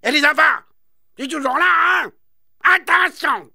Et les enfants, t'es toujours là, hein? Attention!